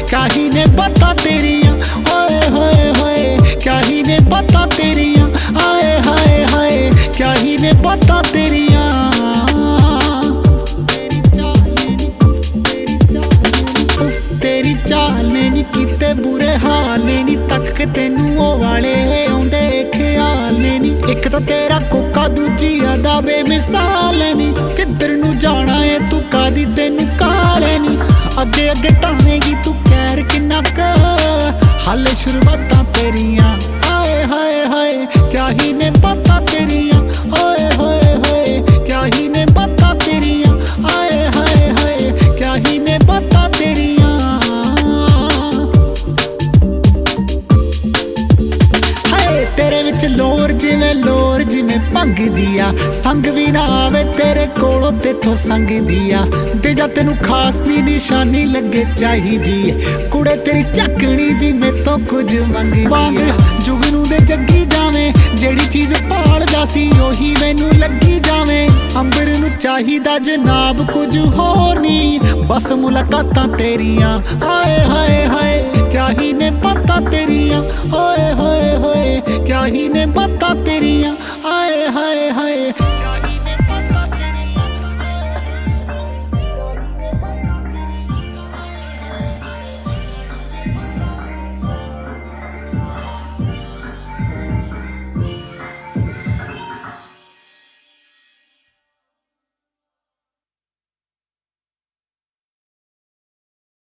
क्या ही ने बातां तेरियां, ओए होए होए क्या ही ने बातां तेरियां, आए हाय हाय क्या ही ने बातां तेरियां। तेरी चाल ने नी किते बुरे हाल ने नी, तक के तेनू ओ वाले आउंदे ख्याल ने नी। एक तो तेरा कोका दूजी अदा बेमिसाल नी, किधर नू जाना है तू कादी तेनू काले नी। अगे अगे टावेगी तू कैर किन्ना क, हाले शुरुआतां तेरियां, आए हाय हाय क्या ही ने बातां तेरियां, ओए होए होए क्या ही ने बातां तेरियां, आए हाय हाय क्या ही ने बातां तेरियां। तेरे विच लोर जिवें भंग दिया, संग भी ना आवे तेरे कोलों तेथों संग दिया। ते जा तेनू खास दी निशानी लगे चाहिदी है, कुड़े तेरी झकनी जी में तो कुछ मंगदी वांग जुगनू दे जग्गी जावे, जेड़ी चीज भालदा सी ओही मैनू लगी जावे। अंबर नू चाहिदा जनाब कुछ होर नी, बस मुलाकातां तेरियां, आए हाय हाय क्या ही ने बातां तेरियां, ओए होए होए क्या ही ने बातां तेरियां।